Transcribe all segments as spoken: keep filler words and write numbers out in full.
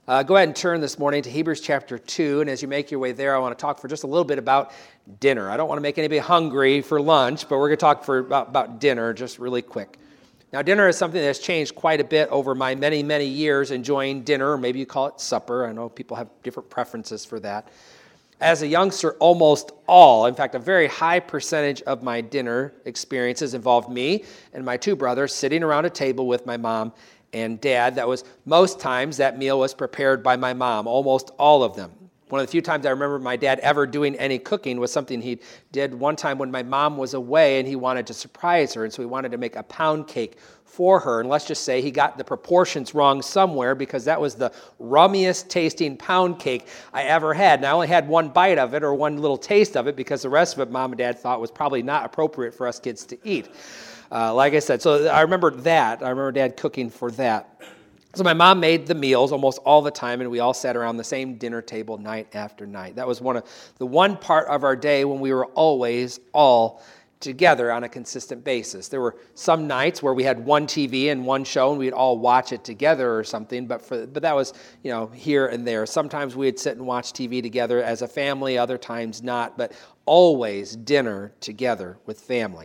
Uh, go ahead and turn this morning to Hebrews chapter two, and as you make your way there, I want to talk for just a little bit about dinner. I don't want to make anybody hungry for lunch, but we're going to talk for about, about dinner just really quick. Now, dinner is something that's changed quite a bit over my many, many years enjoying dinner, or maybe you call it supper. I know people have different preferences for that. As a youngster, almost all, in fact, a very high percentage of my dinner experiences involved me and my two brothers sitting around a table with my mom and dad. That was most times that meal was prepared by my mom, almost all of them. One of the few times I remember my dad ever doing any cooking was something he did one time when my mom was away and he wanted to surprise her, and so he wanted to make a pound cake for her. And let's just say he got the proportions wrong somewhere, because that was the rummiest tasting pound cake I ever had. And I only had one bite of it, or one little taste of it, because the rest of it mom and dad thought was probably not appropriate for us kids to eat. Uh, like I said, so I remember that. I remember Dad cooking for that. So my mom made the meals almost all the time, and we all sat around the same dinner table night after night. That was one of the one part of our day when we were always all together on a consistent basis. There were some nights where we had one T V and one show, and we'd all watch it together or something, but for but that was, you know, here and there. Sometimes we'd sit and watch T V together as a family, other times not, but always dinner together with family.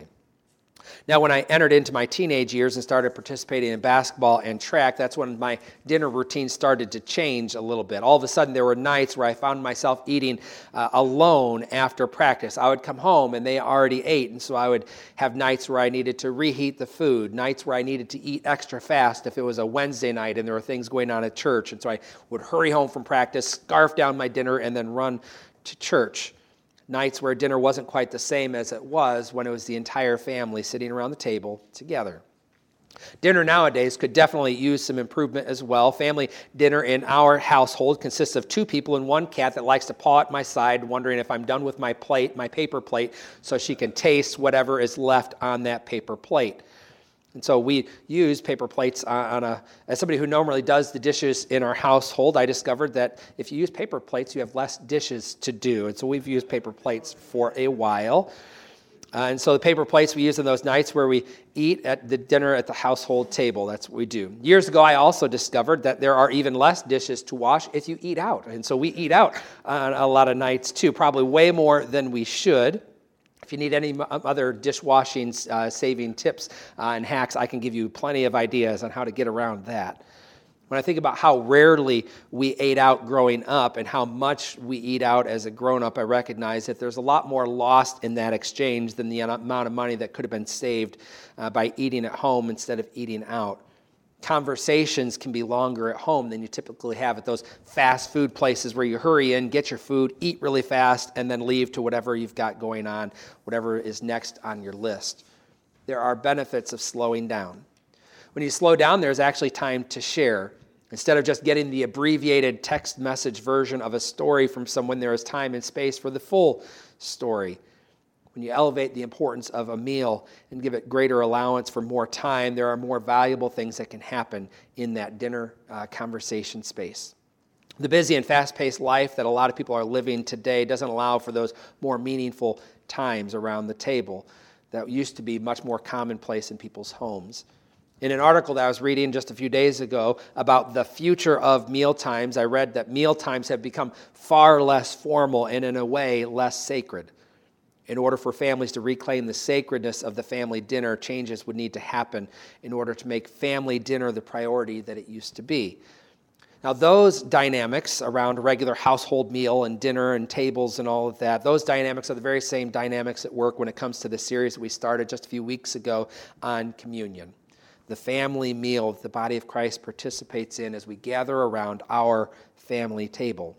Now, when I entered into my teenage years and started participating in basketball and track, that's when my dinner routine started to change a little bit. All of a sudden, there were nights where I found myself eating uh, alone after practice. I would come home and they already ate, and so I would have nights where I needed to reheat the food, nights where I needed to eat extra fast if it was a Wednesday night and there were things going on at church, and so I would hurry home from practice, scarf down my dinner, and then run to church. Nights where dinner wasn't quite the same as it was when it was the entire family sitting around the table together. Dinner nowadays could definitely use some improvement as well. Family dinner in our household consists of two people and one cat that likes to paw at my side, wondering if I'm done with my plate, my paper plate, so she can taste whatever is left on that paper plate. And so we use paper plates on a, as somebody who normally does the dishes in our household, I discovered that if you use paper plates, you have less dishes to do. And so we've used paper plates for a while. Uh, and so the paper plates we use on those nights where we eat at the dinner at the household table. That's what we do. Years ago, I also discovered that there are even less dishes to wash if you eat out. And so we eat out on a lot of nights too, probably way more than we should. If you need any other dishwashing uh, saving tips uh, and hacks, I can give you plenty of ideas on how to get around that. When I think about how rarely we ate out growing up and how much we eat out as a grown-up, I recognize that there's a lot more lost in that exchange than the amount of money that could have been saved uh, by eating at home instead of eating out. Conversations can be longer at home than you typically have at those fast food places where you hurry in, get your food, eat really fast, and then leave to whatever you've got going on, whatever is next on your list. There are benefits of slowing down. When you slow down, there's actually time to share. Instead of just getting the abbreviated text message version of a story from someone, there is time and space for the full story. When you elevate the importance of a meal and give it greater allowance for more time, there are more valuable things that can happen in that dinner uh, conversation space. The busy and fast-paced life that a lot of people are living today doesn't allow for those more meaningful times around the table that used to be much more commonplace in people's homes. In an article that I was reading just a few days ago about the future of meal times, I read that meal times have become far less formal and, in a way, less sacred. In order for families to reclaim the sacredness of the family dinner, changes would need to happen in order to make family dinner the priority that it used to be. Now, those dynamics around a regular household meal and dinner and tables and all of that, those dynamics are the very same dynamics at work when it comes to the series that we started just a few weeks ago on communion. The family meal that the body of Christ participates in as we gather around our family table.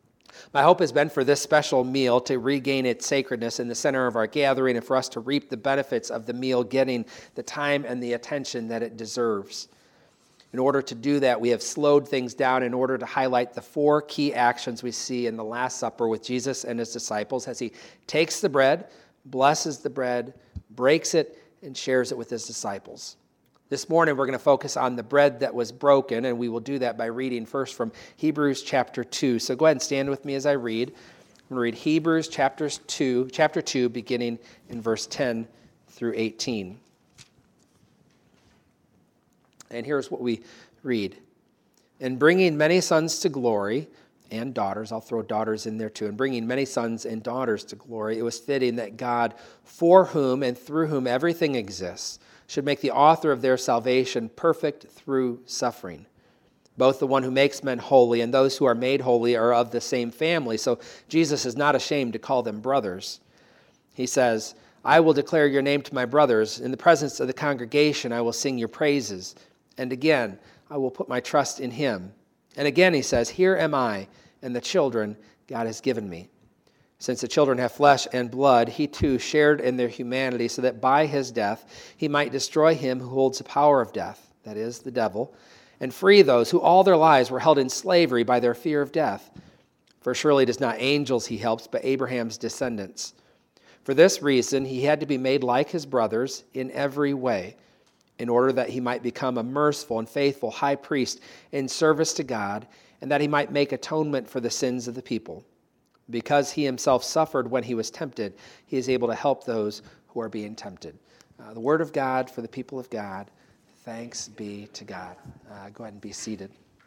My hope has been for this special meal to regain its sacredness in the center of our gathering and for us to reap the benefits of the meal getting the time and the attention that it deserves. In order to do that, we have slowed things down in order to highlight the four key actions we see in the Last Supper with Jesus and his disciples as he takes the bread, blesses the bread, breaks it, and shares it with his disciples. This morning, we're going to focus on the bread that was broken, and we will do that by reading first from Hebrews chapter two. So go ahead and stand with me as I read. I'm going to read Hebrews chapter two, chapter two, beginning in verse ten through eighteen. And here's what we read. and bringing many sons to glory, and daughters, I'll throw daughters in there too, and bringing many sons and daughters to glory, it was fitting that God, for whom and through whom everything exists, should make the author of their salvation perfect through suffering. Both the one who makes men holy and those who are made holy are of the same family, so Jesus is not ashamed to call them brothers. He says, I will declare your name to my brothers. In the presence of the congregation, I will sing your praises. And again, I will put my trust in him. And again, he says, here am I and the children God has given me. Since the children have flesh and blood, he too shared in their humanity so that by his death he might destroy him who holds the power of death, that is, the devil, and free those who all their lives were held in slavery by their fear of death. For surely it is not angels he helps, but Abraham's descendants. For this reason he had to be made like his brothers in every way, in order that he might become a merciful and faithful high priest in service to God, and that he might make atonement for the sins of the people. Because he himself suffered when he was tempted, he is able to help those who are being tempted. Uh, the word of God for the people of God. Thanks be to God. Uh, go ahead and be seated.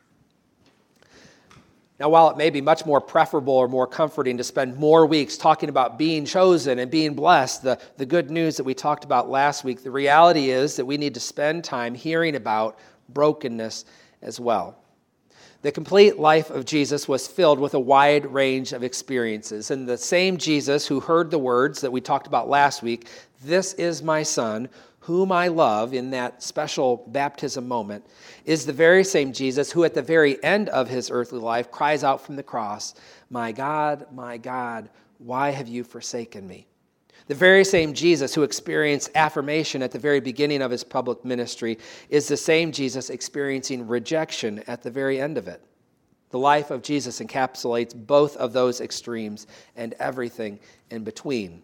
Now, while it may be much more preferable or more comforting to spend more weeks talking about being chosen and being blessed, the, the good news that we talked about last week, the reality is that we need to spend time hearing about brokenness as well. The complete life of Jesus was filled with a wide range of experiences. And the same Jesus who heard the words that we talked about last week, this is my son, whom I love, in that special baptism moment, is the very same Jesus who at the very end of his earthly life cries out from the cross, my God, my God, why have you forsaken me? The very same Jesus who experienced affirmation at the very beginning of his public ministry is the same Jesus experiencing rejection at the very end of it. The life of Jesus encapsulates both of those extremes and everything in between.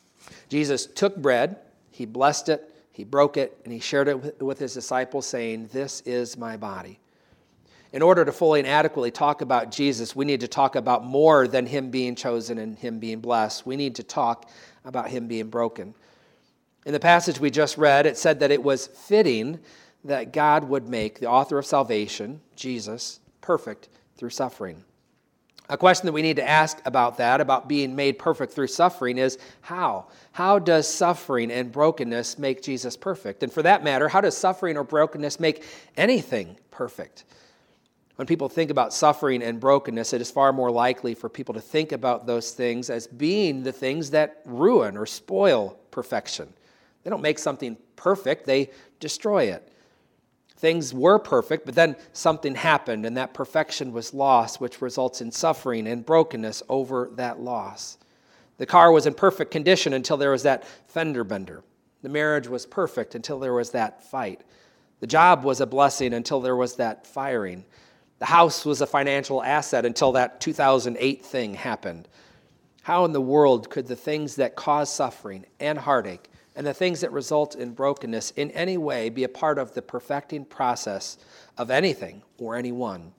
Jesus took bread, he blessed it, he broke it, and he shared it with his disciples, saying, this is my body. In order to fully and adequately talk about Jesus, we need to talk about more than him being chosen and him being blessed. We need to talk about him being broken. In the passage we just read, it said that it was fitting that God would make the author of salvation, Jesus, perfect through suffering. A question that we need to ask about that, about being made perfect through suffering, is how? How does suffering and brokenness make Jesus perfect? And for that matter, how does suffering or brokenness make anything perfect? When people think about suffering and brokenness, it is far more likely for people to think about those things as being the things that ruin or spoil perfection. They don't make something perfect, they destroy it. Things were perfect, but then something happened, and that perfection was lost, which results in suffering and brokenness over that loss. The car was in perfect condition until there was that fender bender. The marriage was perfect until there was that fight. The job was a blessing until there was that firing. The house was a financial asset until that two thousand eight thing happened. How in the world could the things that cause suffering and heartache and the things that result in brokenness in any way be a part of the perfecting process of anything or anyone?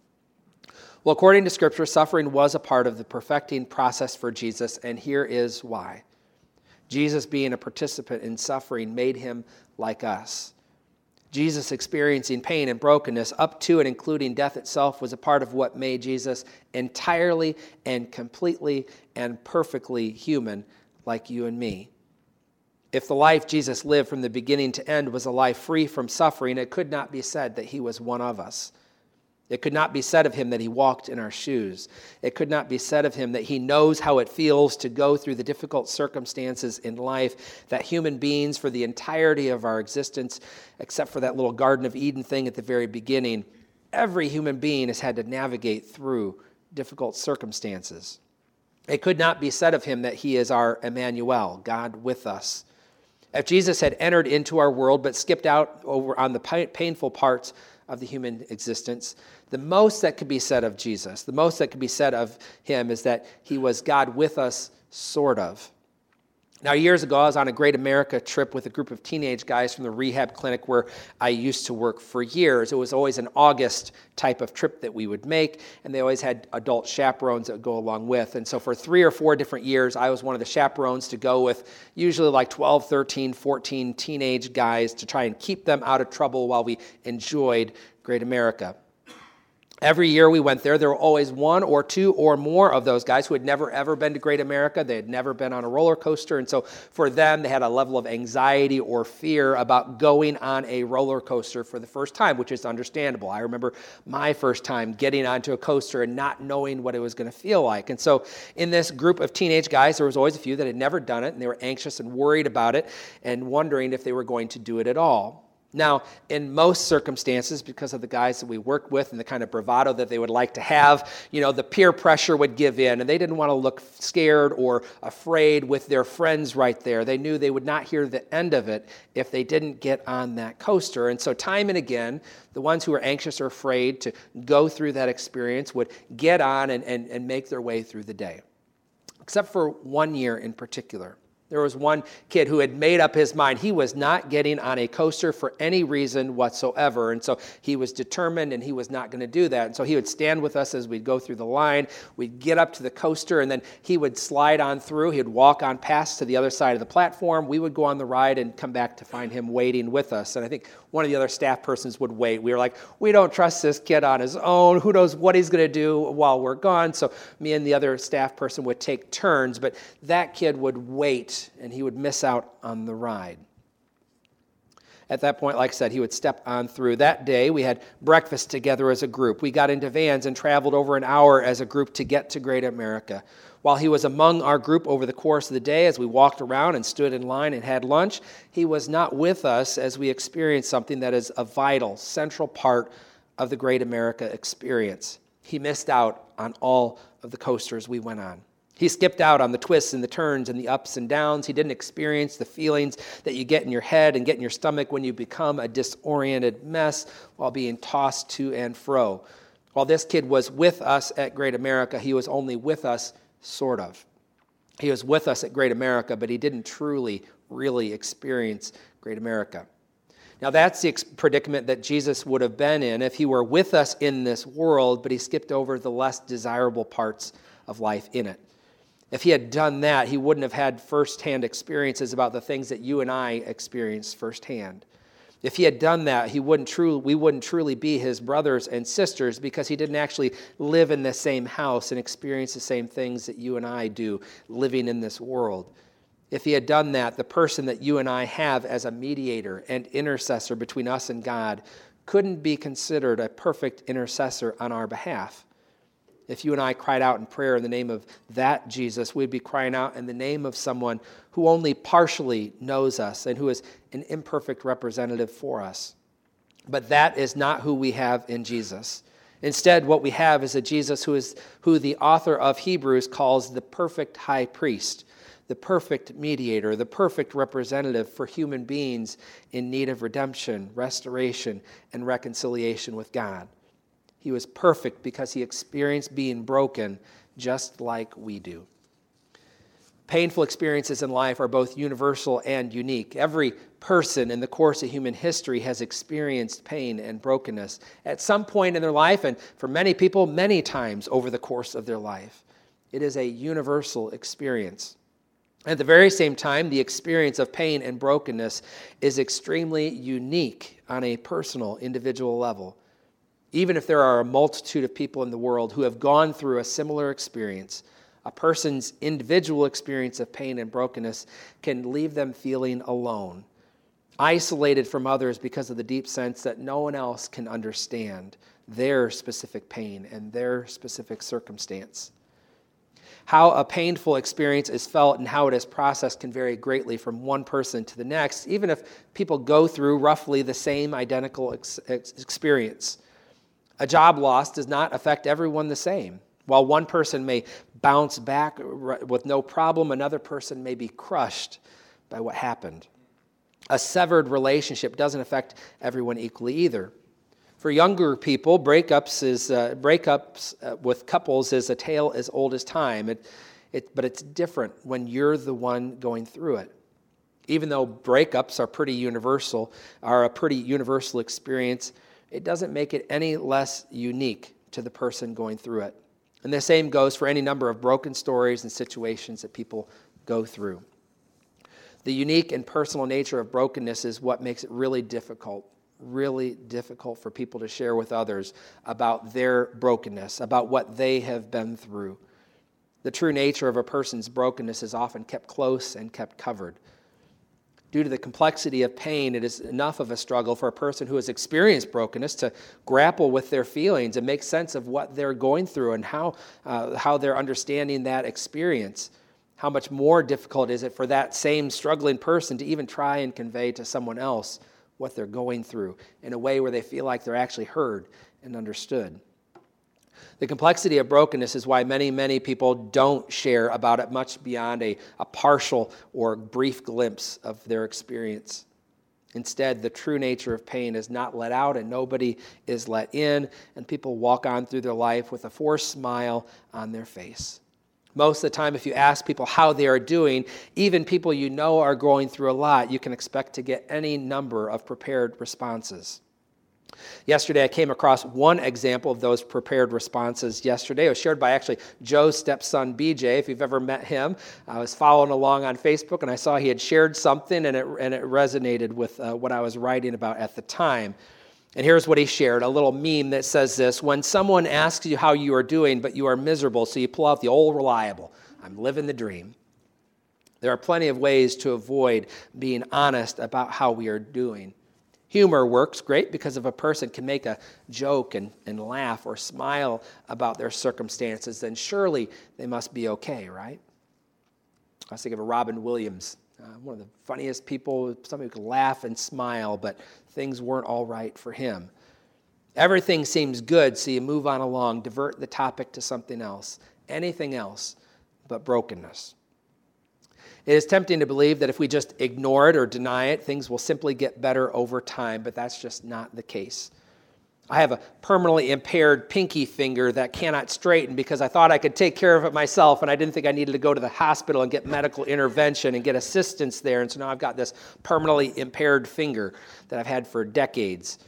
Well, according to Scripture, suffering was a part of the perfecting process for Jesus, and here is why. Jesus, being a participant in suffering, made him like us. Jesus experiencing pain and brokenness up to and including death itself was a part of what made Jesus entirely and completely and perfectly human like you and me. If the life Jesus lived from the beginning to end was a life free from suffering, it could not be said that he was one of us. It could not be said of him that he walked in our shoes. It could not be said of him that he knows how it feels to go through the difficult circumstances in life that human beings for the entirety of our existence, except for that little Garden of Eden thing at the very beginning, every human being has had to navigate through difficult circumstances. It could not be said of him that he is our Emmanuel, God with us. If Jesus had entered into our world but skipped out over on the painful parts of the human existence, the most that could be said of Jesus, the most that could be said of him is that he was God with us, sort of. Now, years ago, I was on a Great America trip with a group of teenage guys from the rehab clinic where I used to work for years. It was always an August type of trip that we would make, and they always had adult chaperones that would go along with. And so for three or four different years, I was one of the chaperones to go with usually like twelve, thirteen, fourteen teenage guys to try and keep them out of trouble while we enjoyed Great America. Every year we went there, there were always one or two or more of those guys who had never, ever been to Great America. They had never been on a roller coaster. And so for them, they had a level of anxiety or fear about going on a roller coaster for the first time, which is understandable. I remember my first time getting onto a coaster and not knowing what it was going to feel like. And so in this group of teenage guys, there was always a few that had never done it, and they were anxious and worried about it and wondering if they were going to do it at all. Now, in most circumstances, because of the guys that we worked with and the kind of bravado that they would like to have, you know, the peer pressure would give in, and they didn't want to look scared or afraid with their friends right there. They knew they would not hear the end of it if they didn't get on that coaster. And so time and again, the ones who were anxious or afraid to go through that experience would get on and, and, and make their way through the day. Except for one year in particular. There was one kid who had made up his mind. He was not getting on a coaster for any reason whatsoever. And so he was determined and he was not going to do that. And so he would stand with us as we'd go through the line. We'd get up to the coaster and then he would slide on through. He'd walk on past to the other side of the platform. We would go on the ride and come back to find him waiting with us. And I think one of the other staff persons would wait. We were like, we don't trust this kid on his own. Who knows what he's going to do while we're gone? So me and the other staff person would take turns, but that kid would wait and he would miss out on the ride. At that point, like I said, he would step on through. That day, we had breakfast together as a group. We got into vans and traveled over an hour as a group to get to Great America. While he was among our group over the course of the day, as we walked around and stood in line and had lunch, he was not with us as we experienced something that is a vital, central part of the Great America experience. He missed out on all of the coasters we went on. He skipped out on the twists and the turns and the ups and downs. He didn't experience the feelings that you get in your head and get in your stomach when you become a disoriented mess while being tossed to and fro. While this kid was with us at Great America, he was only with us, sort of. He was with us at Great America, but he didn't truly, really experience Great America. Now, that's the predicament that Jesus would have been in if he were with us in this world, but he skipped over the less desirable parts of life in it. If he had done that, he wouldn't have had firsthand experiences about the things that you and I experienced firsthand. If he had done that, he wouldn't truly, we wouldn't truly be his brothers and sisters because he didn't actually live in the same house and experience the same things that you and I do living in this world. If he had done that, the person that you and I have as a mediator and intercessor between us and God couldn't be considered a perfect intercessor on our behalf. If you and I cried out in prayer in the name of that Jesus, we'd be crying out in the name of someone who only partially knows us and who is an imperfect representative for us. But that is not who we have in Jesus. Instead, what we have is a Jesus who is who the author of Hebrews calls the perfect high priest, the perfect mediator, the perfect representative for human beings in need of redemption, restoration, and reconciliation with God. He was perfect because he experienced being broken just like we do. Painful experiences in life are both universal and unique. Every person in the course of human history has experienced pain and brokenness at some point in their life, and for many people, many times over the course of their life. It is a universal experience. At the very same time, the experience of pain and brokenness is extremely unique on a personal, individual level. Even if there are a multitude of people in the world who have gone through a similar experience, a person's individual experience of pain and brokenness can leave them feeling alone, isolated from others because of the deep sense that no one else can understand their specific pain and their specific circumstance. How a painful experience is felt and how it is processed can vary greatly from one person to the next, even if people go through roughly the same identical ex- ex- experience. A job loss does not affect everyone the same. While one person may bounce back with no problem, another person may be crushed by what happened. A severed relationship doesn't affect everyone equally either. For younger people, breakups is uh, breakups uh, with couples is a tale as old as time. It, it, but it's different when you're the one going through it. Even though breakups are pretty universal, are a pretty universal experience, it doesn't make it any less unique to the person going through it. And the same goes for any number of broken stories and situations that people go through. The unique and personal nature of brokenness is what makes it really difficult really difficult for people to share with others about their brokenness, about what they have been through. The true nature of a person's brokenness is often kept close and kept covered. Due to the complexity of pain, it is enough of a struggle for a person who has experienced brokenness to grapple with their feelings and make sense of what they're going through and how, uh, how they're understanding that experience. How much more difficult is it for that same struggling person to even try and convey to someone else what they're going through in a way where they feel like they're actually heard and understood. The complexity of brokenness is why many, many people don't share about it much beyond a, a partial or brief glimpse of their experience. Instead, the true nature of pain is not let out and nobody is let in, and people walk on through their life with a forced smile on their face. Most of the time, if you ask people how they are doing, even people you know are going through a lot, you can expect to get any number of prepared responses. Yesterday, I came across one example of those prepared responses yesterday. It was shared by actually Joe's stepson, B J, if you've ever met him. I was following along on Facebook, and I saw he had shared something, and it, and it resonated with uh, what I was writing about at the time. And here's what he shared, a little meme that says this: when someone asks you how you are doing, but you are miserable, so you pull out the old reliable, I'm living the dream. There are plenty of ways to avoid being honest about how we are doing. Humor works great because if a person can make a joke and, and laugh or smile about their circumstances, then surely they must be okay, right? I was thinking of Robin Williams, uh, one of the funniest people, somebody who could laugh and smile, but things weren't all right for him. Everything seems good, so you move on along, divert the topic to something else, anything else but brokenness. It is tempting to believe that if we just ignore it or deny it, things will simply get better over time, but that's just not the case. I have a permanently impaired pinky finger that cannot straighten because I thought I could take care of it myself, and I didn't think I needed to go to the hospital and get medical intervention and get assistance there, and so now I've got this permanently impaired finger that I've had for decades.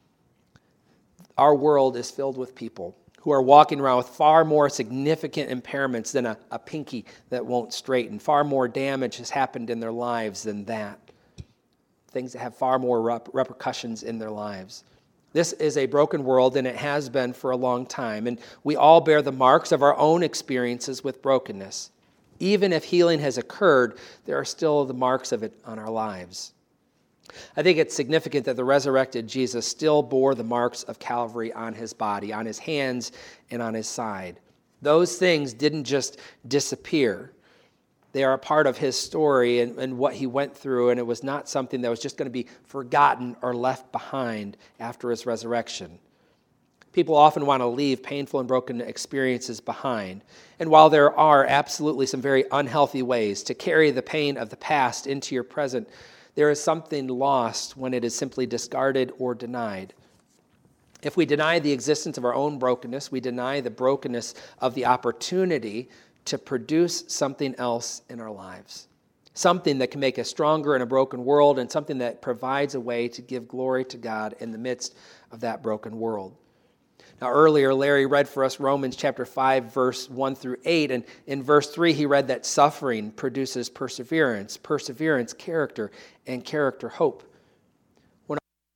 Our world is filled with people who are walking around with far more significant impairments than a, a pinky that won't straighten. Far more damage has happened in their lives than that. Things that have far more rep- repercussions in their lives. This is a broken world, and it has been for a long time, and we all bear the marks of our own experiences with brokenness. Even if healing has occurred, there are still the marks of it on our lives. I think it's significant that the resurrected Jesus still bore the marks of Calvary on his body, on his hands, and on his side. Those things didn't just disappear. They are a part of his story and, and what he went through, and it was not something that was just going to be forgotten or left behind after his resurrection. People often want to leave painful and broken experiences behind. And while there are absolutely some very unhealthy ways to carry the pain of the past into your present, there is something lost when it is simply discarded or denied. If we deny the existence of our own brokenness, we deny the brokenness of the opportunity to produce something else in our lives. Something that can make us stronger in a broken world, and something that provides a way to give glory to God in the midst of that broken world. Now, earlier, Larry read for us Romans chapter five, verse one through eight, and in verse three, he read that suffering produces perseverance, perseverance, character, and character, hope. When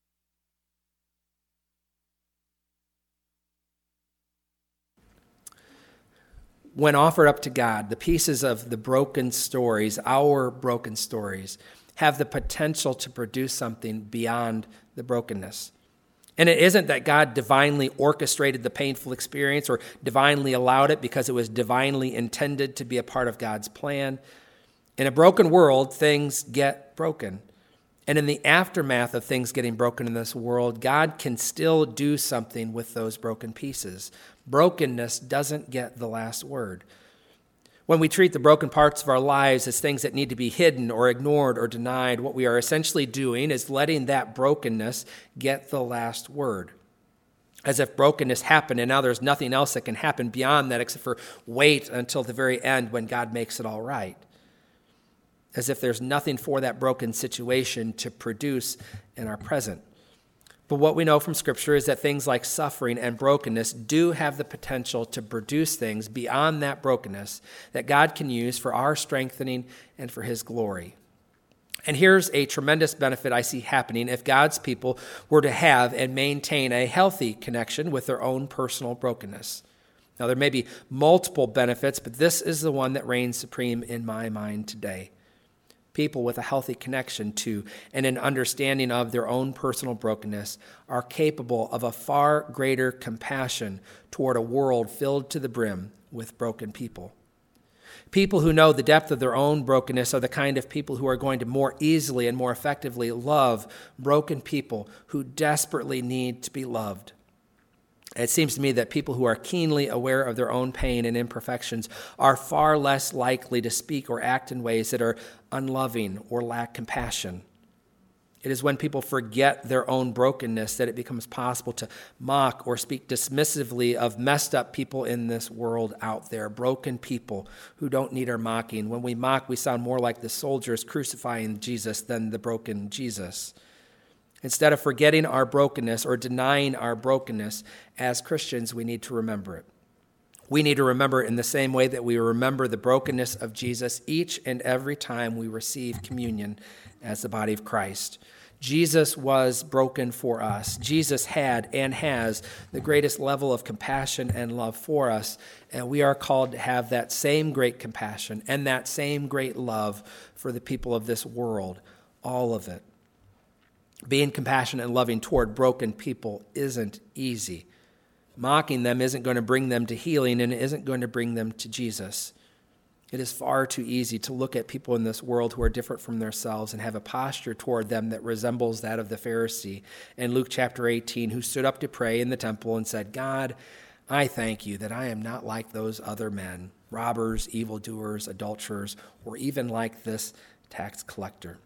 When offered up to God, the pieces of the broken stories, our broken stories, have the potential to produce something beyond the brokenness. And it isn't that God divinely orchestrated the painful experience or divinely allowed it because it was divinely intended to be a part of God's plan. In a broken world, things get broken. And in the aftermath of things getting broken in this world, God can still do something with those broken pieces. Brokenness doesn't get the last word. When we treat the broken parts of our lives as things that need to be hidden or ignored or denied, what we are essentially doing is letting that brokenness get the last word. As if brokenness happened and now there's nothing else that can happen beyond that except for wait until the very end when God makes it all right. As if there's nothing for that broken situation to produce in our present. But what we know from Scripture is that things like suffering and brokenness do have the potential to produce things beyond that brokenness that God can use for our strengthening and for His glory. And here's a tremendous benefit I see happening if God's people were to have and maintain a healthy connection with their own personal brokenness. Now, there may be multiple benefits, but this is the one that reigns supreme in my mind today. People with a healthy connection to and an understanding of their own personal brokenness are capable of a far greater compassion toward a world filled to the brim with broken people. People who know the depth of their own brokenness are the kind of people who are going to more easily and more effectively love broken people who desperately need to be loved. It seems to me that people who are keenly aware of their own pain and imperfections are far less likely to speak or act in ways that are unloving or lack compassion. It is when people forget their own brokenness that it becomes possible to mock or speak dismissively of messed up people in this world out there, broken people who don't need our mocking. When we mock, we sound more like the soldiers crucifying Jesus than the broken Jesus. Instead of forgetting our brokenness or denying our brokenness, as Christians, we need to remember it. We need to remember it in the same way that we remember the brokenness of Jesus each and every time we receive communion as the body of Christ. Jesus was broken for us. Jesus had and has the greatest level of compassion and love for us, and we are called to have that same great compassion and that same great love for the people of this world, all of it. Being compassionate and loving toward broken people isn't easy. Mocking them isn't going to bring them to healing, and it isn't going to bring them to Jesus. It is far too easy to look at people in this world who are different from themselves and have a posture toward them that resembles that of the Pharisee in Luke chapter eighteen, who stood up to pray in the temple and said, "God, I thank you that I am not like those other men, robbers, evildoers, adulterers, or even like this tax collector."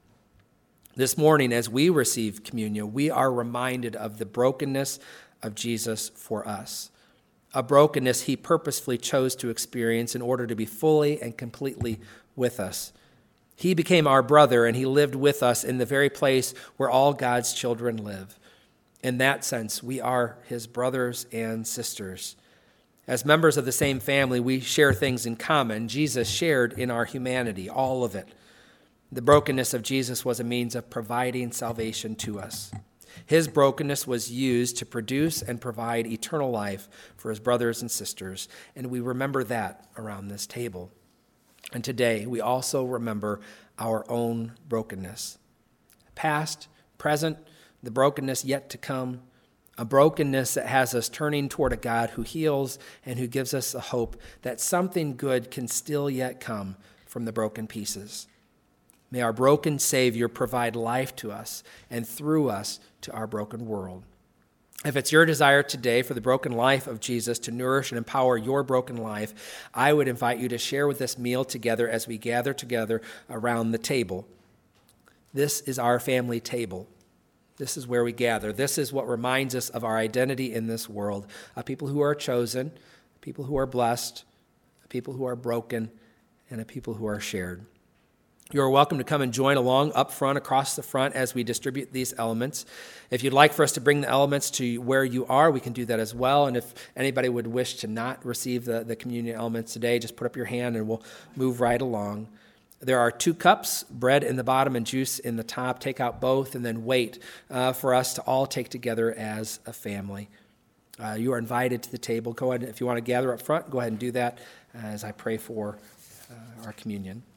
This morning, as we receive communion, we are reminded of the brokenness of Jesus for us, a brokenness he purposefully chose to experience in order to be fully and completely with us. He became our brother, and he lived with us in the very place where all God's children live. In that sense, we are his brothers and sisters. As members of the same family, we share things in common. Jesus shared in our humanity, all of it. The brokenness of Jesus was a means of providing salvation to us. His brokenness was used to produce and provide eternal life for his brothers and sisters, and we remember that around this table. And today, we also remember our own brokenness. Past, present, the brokenness yet to come, a brokenness that has us turning toward a God who heals and who gives us a hope that something good can still yet come from the broken pieces. May our broken Savior provide life to us and through us to our broken world. If it's your desire today for the broken life of Jesus to nourish and empower your broken life, I would invite you to share with this meal together as we gather together around the table. This is our family table. This is where we gather. This is what reminds us of our identity in this world, a people who are chosen, people who are blessed, a people who are broken, and a people who are shared. You are welcome to come and join along up front, across the front, as we distribute these elements. If you'd like for us to bring the elements to where you are, we can do that as well. And if anybody would wish to not receive the, the communion elements today, just put up your hand and we'll move right along. There are two cups, bread in the bottom and juice in the top. Take out both and then wait uh, for us to all take together as a family. Uh, you are invited to the table. Go ahead, if you want to gather up front, go ahead and do that as I pray for uh, our communion.